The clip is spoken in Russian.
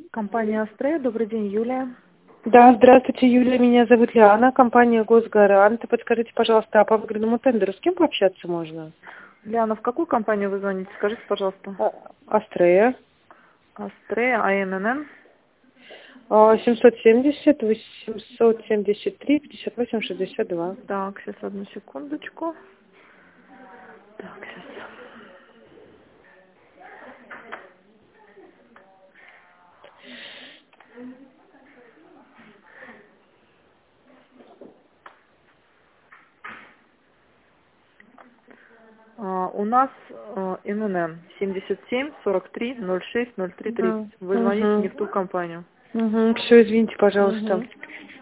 Компания «Астрея». Добрый день, Юлия. Да, здравствуйте, Юлия, меня зовут Лиана, компания «Госгарант». Подскажите, пожалуйста, а по выгодному тендеру с кем пообщаться можно? Лиана, в какую компанию вы звоните? Скажите, пожалуйста. Астрея. «Астрея», АНН. 770 873 58 62. Так, сейчас одну секундочку. Так, сейчас. У нас ННН 77 43 06 03 30. Вы звоните не в ту компанию. Все, извините, пожалуйста. Мгм.